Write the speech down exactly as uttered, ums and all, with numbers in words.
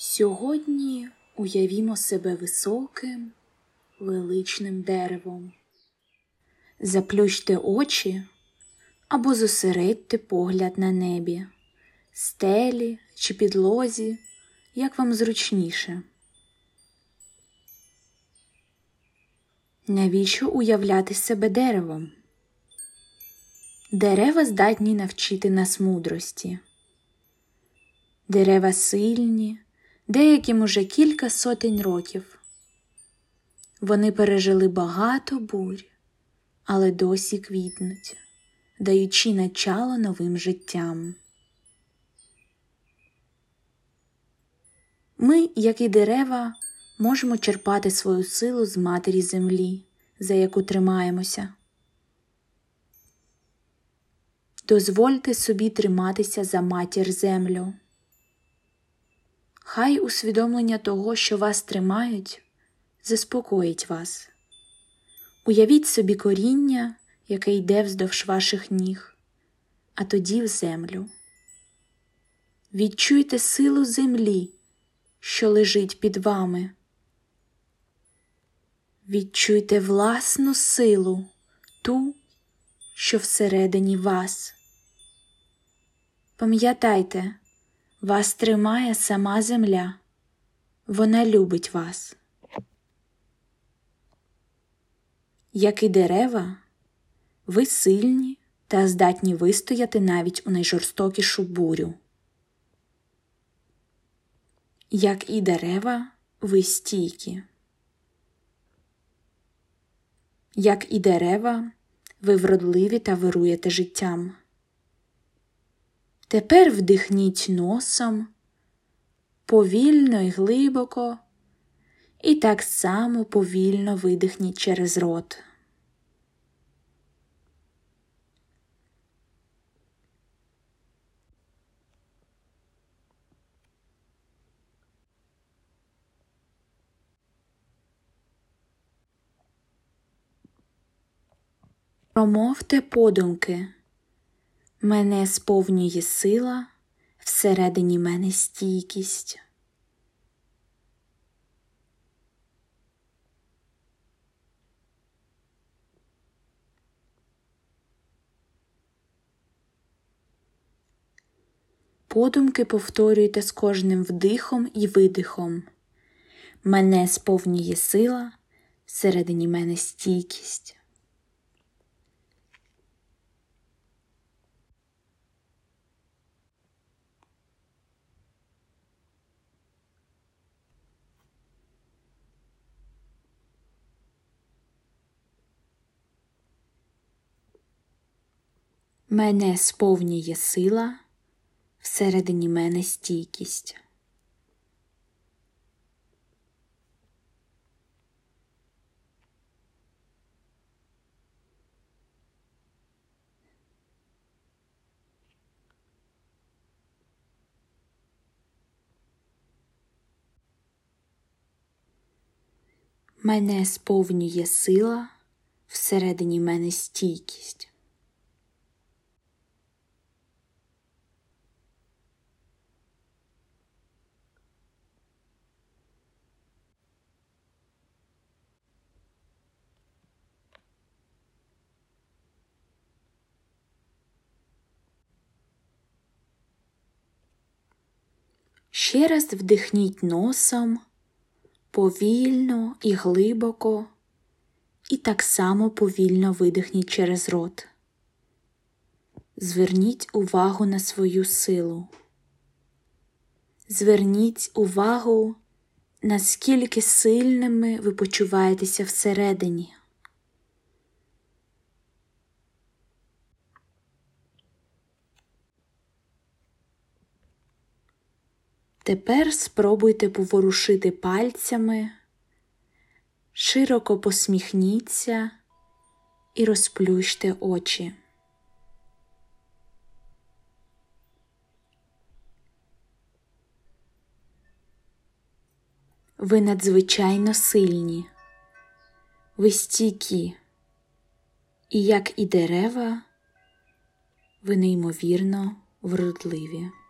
Сьогодні уявімо себе високим, величним деревом. Заплющте очі або зосередьте погляд на небі, стелі чи підлозі, як вам зручніше. Навіщо уявляти себе деревом? Дерева здатні навчити нас мудрості. Дерева сильні, деяким уже кілька сотень років. Вони пережили багато бурь, але досі квітнуть, даючи начало новим життям. Ми, як і дерева, можемо черпати свою силу з матері землі, за яку тримаємося. Дозвольте собі триматися за матір землю. Хай усвідомлення того, що вас тримають, заспокоїть вас. Уявіть собі коріння, яке йде вздовж ваших ніг, а тоді в землю. Відчуйте силу землі, що лежить під вами. Відчуйте власну силу, ту, що всередині вас. Пам'ятайте, вас тримає сама земля. Вона любить вас. Як і дерева, ви сильні та здатні вистояти навіть у найжорстокішу бурю. Як і дерева, ви стійкі. Як і дерева, ви вродливі та вируєте життям. Тепер вдихніть носом, повільно і глибоко, і так само повільно видихніть через рот. Промовте подумки: мене сповнює сила, всередині мене стійкість. Подумки повторюйте з кожним вдихом і видихом. Мене сповнює сила, всередині мене стійкість. Мене сповнює сила, всередині мене стійкість. Мене сповнює сила, всередині мене стійкість. Ще раз вдихніть носом, повільно і глибоко, і так само повільно видихніть через рот. Зверніть увагу на свою силу. Зверніть увагу, наскільки сильними ви почуваєтеся всередині. Тепер спробуйте поворушити пальцями, широко посміхніться і розплющте очі. Ви надзвичайно сильні, ви стійкі, і як і дерева, ви неймовірно вродливі.